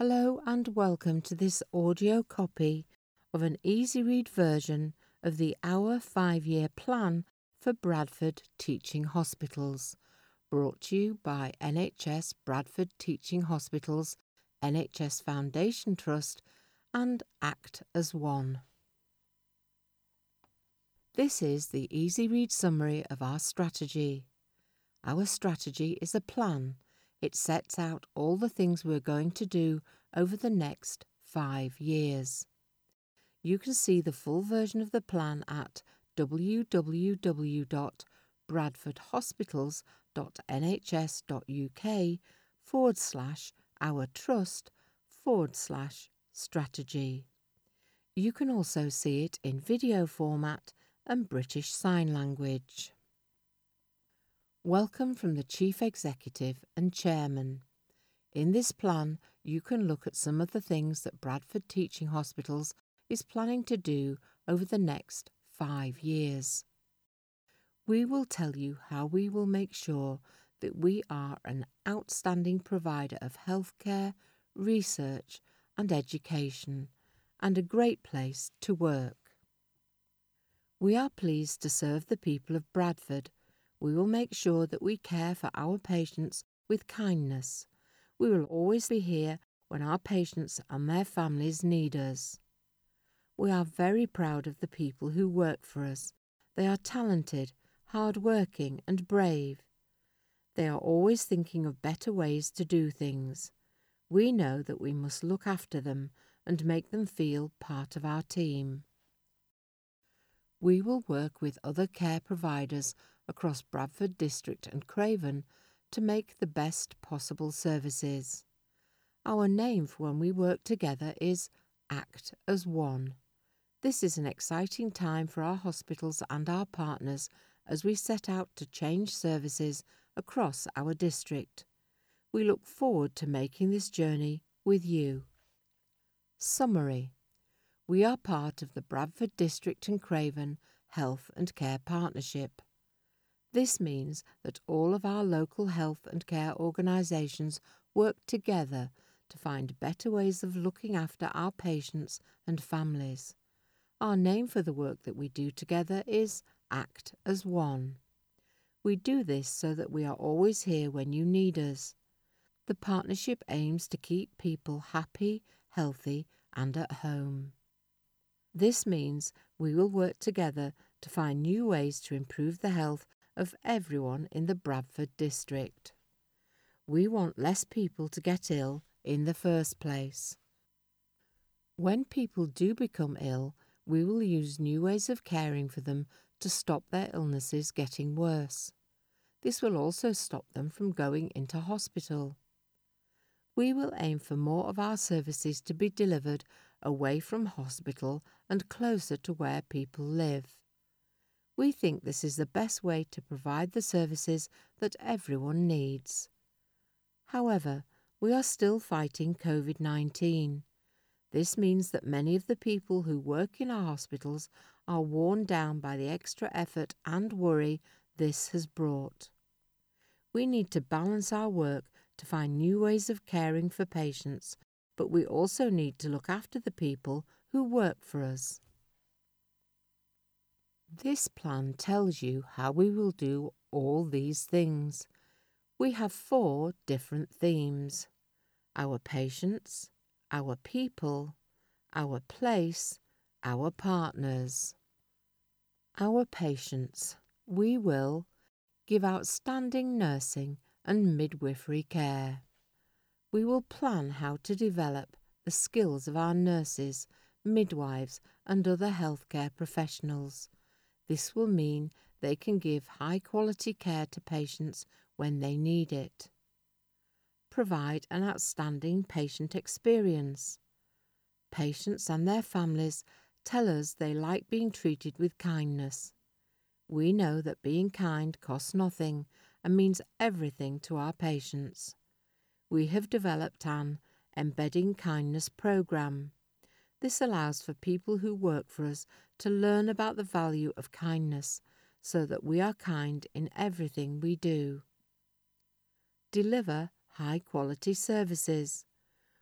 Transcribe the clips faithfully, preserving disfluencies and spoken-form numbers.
Hello and welcome to this audio copy of an easy read version of the Our Five-Year Plan for Bradford Teaching Hospitals, brought to you by N H S Bradford Teaching Hospitals, N H S Foundation Trust and ACT as One. This is the easy read summary of our strategy. Our strategy is a plan. It sets out all the things we're going to do over the next five years. You can see the full version of the plan at www.bradfordhospitals.nhs.uk forward slash our trust forward slash strategy. You can also see it in video format and British Sign Language. Welcome from the Chief Executive and Chairman. In this plan, you can look at some of the things that Bradford Teaching Hospitals is planning to do over the next five years. We will tell you how we will make sure that we are an outstanding provider of healthcare, research and education, and a great place to work. We are pleased to serve the people of Bradford. We will make sure that we care for our patients with kindness. We will always be here when our patients and their families need us. We are very proud of the people who work for us. They are talented, hard-working and brave. They are always thinking of better ways to do things. We know that we must look after them and make them feel part of our team. We will work with other care providers across Bradford District and Craven to make the best possible services. Our name for when we work together is ACT as One. This is an exciting time for our hospitals and our partners as we set out to change services across our district. We look forward to making this journey with you. Summary. We are part of the Bradford District and Craven Health and Care Partnership. This means that all of our local health and care organisations work together to find better ways of looking after our patients and families. Our name for the work that we do together is ACT as One. We do this so that we are always here when you need us. The partnership aims to keep people happy, healthy and at home. This means we will work together to find new ways to improve the health of everyone in the Bradford district. We want less people to get ill in the first place. When people do become ill, we will use new ways of caring for them to stop their illnesses getting worse. This will also stop them from going into hospital. We will aim for more of our services to be delivered away from hospital and closer to where people live. We think this is the best way to provide the services that everyone needs. However, we are still fighting COVID nineteen. This means that many of the people who work in our hospitals are worn down by the extra effort and worry this has brought. We need to balance our work to find new ways of caring for patients, but we also need to look after the people who work for us. This plan tells you how we will do all these things. We have four different themes: our patients, our people, our place, our partners. Our patients. We will give outstanding nursing and midwifery care. We will plan how to develop the skills of our nurses, midwives and other healthcare professionals. This will mean they can give high-quality care to patients when they need it. Provide an outstanding patient experience. Patients and their families tell us they like being treated with kindness. We know that being kind costs nothing and means everything to our patients. We have developed an Embedding Kindness programme. This allows for people who work for us to learn about the value of kindness so that we are kind in everything we do. Deliver high-quality services.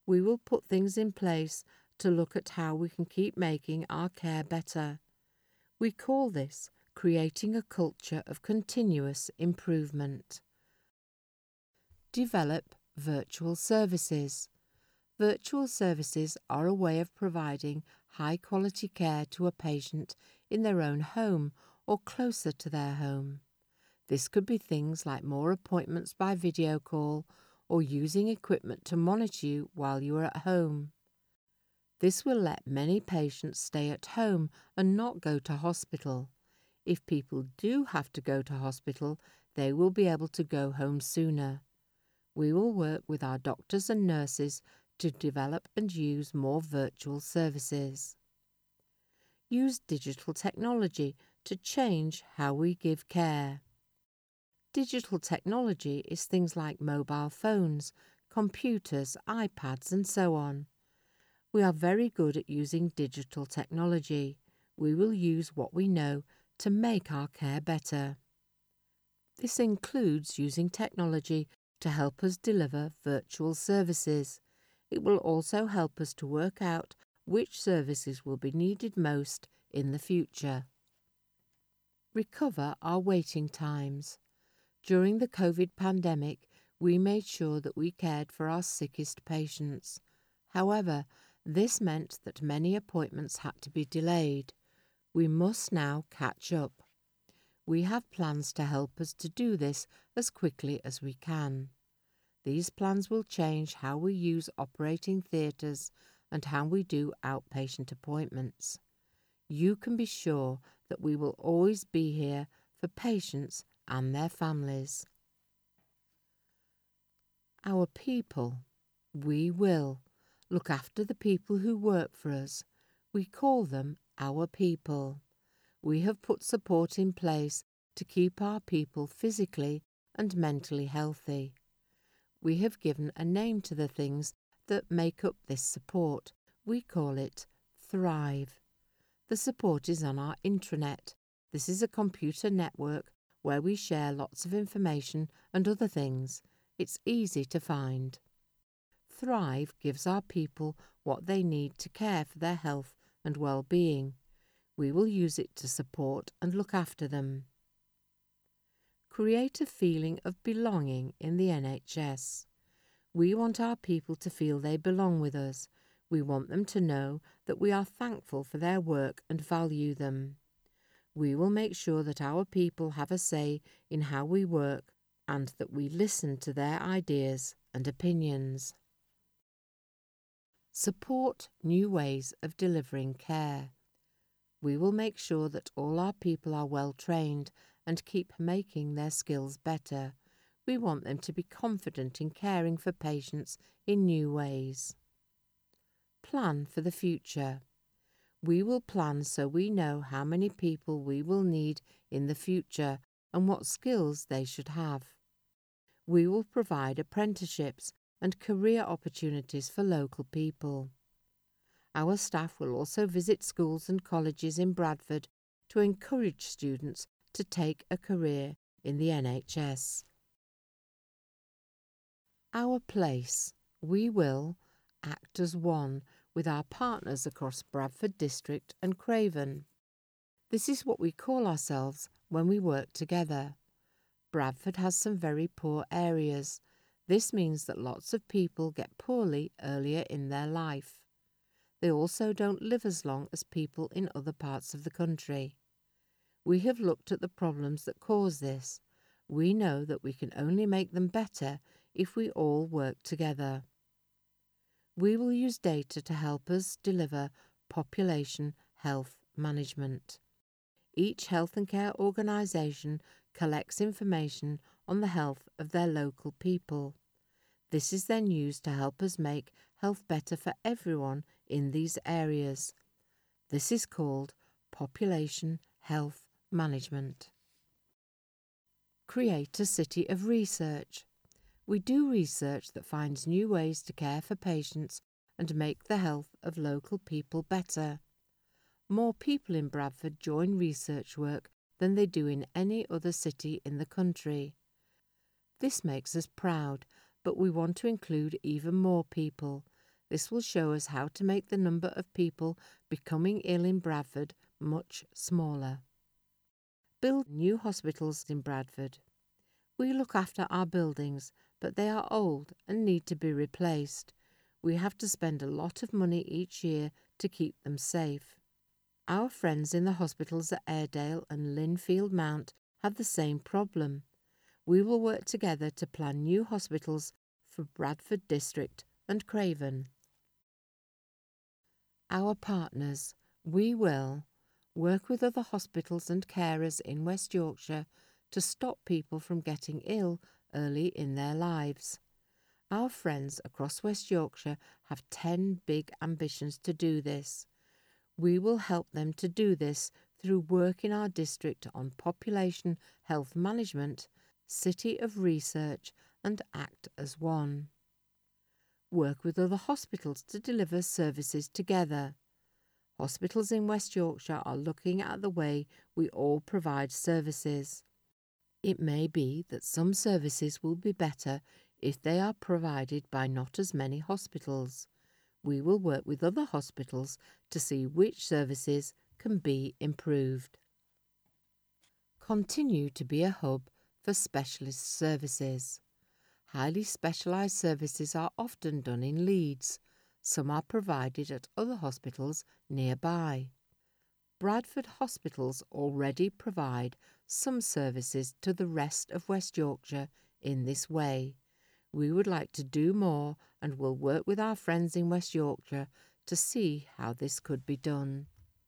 We will put things in place to look at how we can keep making our care better. We call this creating a culture of continuous improvement. Develop virtual services. Virtual services are a way of providing high-quality care to a patient in their own home or closer to their home. This could be things like more appointments by video call or using equipment to monitor you while you are at home. This will let many patients stay at home and not go to hospital. If people do have to go to hospital, they will be able to go home sooner. We will work with our doctors and nurses to develop and use more virtual services. Use digital technology to change how we give care. Digital technology is things like mobile phones, computers, iPads, and so on. We are very good at using digital technology. We will use what we know to make our care better. This includes using technology to help us deliver virtual services. It will also help us to work out which services will be needed most in the future. Recover our waiting times. During the COVID pandemic, we made sure that we cared for our sickest patients. However, this meant that many appointments had to be delayed. We must now catch up. We have plans to help us to do this as quickly as we can. These plans will change how we use operating theatres and how we do outpatient appointments. You can be sure that we will always be here for patients and their families. Our people. We will look after the people who work for us. We call them our people. We have put support in place to keep our people physically and mentally healthy. We have given a name to the things that make up this support. We call it Thrive. The support is on our intranet. This is a computer network where we share lots of information and other things. It's easy to find. Thrive gives our people what they need to care for their health and well-being. We will use it to support and look after them. Create a feeling of belonging in the N H S. We want our people to feel they belong with us. We want them to know that we are thankful for their work and value them. We will make sure that our people have a say in how we work and that we listen to their ideas and opinions. Support new ways of delivering care. We will make sure that all our people are well trained and keep making their skills better. We want them to be confident in caring for patients in new ways. Plan for the future. We will plan so we know how many people we will need in the future and what skills they should have. We will provide apprenticeships and career opportunities for local people. Our staff will also visit schools and colleges in Bradford to encourage students to take a career in the N H S. Our place. We will act as one with our partners across Bradford District and Craven. This is what we call ourselves when we work together. Bradford has some very poor areas. This means that lots of people get poorly earlier in their life. They also don't live as long as people in other parts of the country. We have looked at the problems that cause this. We know that we can only make them better if we all work together. We will use data to help us deliver population health management. Each health and care organisation collects information on the health of their local people. This is then used to help us make health better for everyone in these areas. This is called population health management. Create a city of research. We do research that finds new ways to care for patients and make the health of local people better. More people in Bradford join research work than they do in any other city in the country. This makes us proud, but we want to include even more people. This will show us how to make the number of people becoming ill in Bradford much smaller. Build new hospitals in Bradford. We look after our buildings, but they are old and need to be replaced. We have to spend a lot of money each year to keep them safe. Our friends in the hospitals at Airedale and Linfield Mount have the same problem. We will work together to plan new hospitals for Bradford District and Craven. Our partners. We will work with other hospitals and carers in West Yorkshire to stop people from getting ill early in their lives. Our friends across West Yorkshire have ten big ambitions to do this. We will help them to do this through work in our district on population health management, City of Research and Act as One. Work with other hospitals to deliver services together. Hospitals in West Yorkshire are looking at the way we all provide services. It may be that some services will be better if they are provided by not as many hospitals. We will work with other hospitals to see which services can be improved. Continue to be a hub for specialist services. Highly specialised services are often done in Leeds. Some are provided at other hospitals nearby. Bradford hospitals already provide some services to the rest of West Yorkshire in this way. We would like to do more and will work with our friends in West Yorkshire to see how this could be done.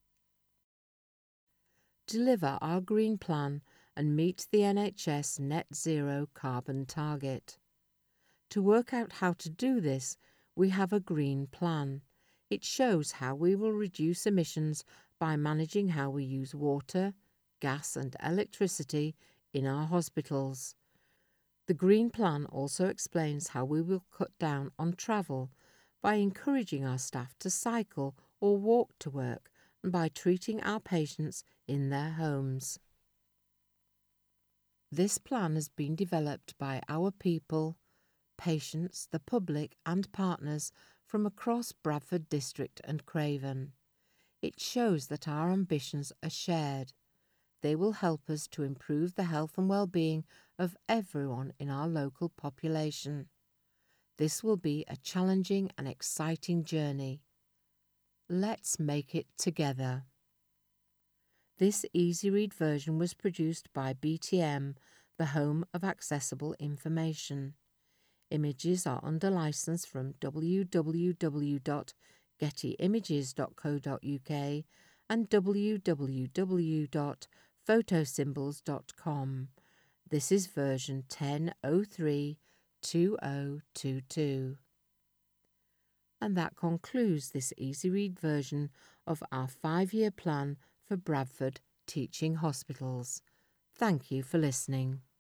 Deliver our green plan and meet the N H S net zero carbon target. To work out how to do this, we have a green plan. It shows how we will reduce emissions by managing how we use water, gas and electricity in our hospitals. The Green Plan also explains how we will cut down on travel by encouraging our staff to cycle or walk to work and by treating our patients in their homes. This plan has been developed by our people, patients, the public and partners from across Bradford District and Craven. It shows that our ambitions are shared. They will help us to improve the health and well-being of everyone in our local population. This will be a challenging and exciting journey. Let's make it together. This easy read version was produced by B T M, the home of accessible information. Images are under licence from w w w dot getty images dot co dot u k and w w w dot photosymbols dot com. This is version ten oh three two oh two two. And that concludes this easy read version of our five-year plan for Bradford Teaching Hospitals. Thank you for listening.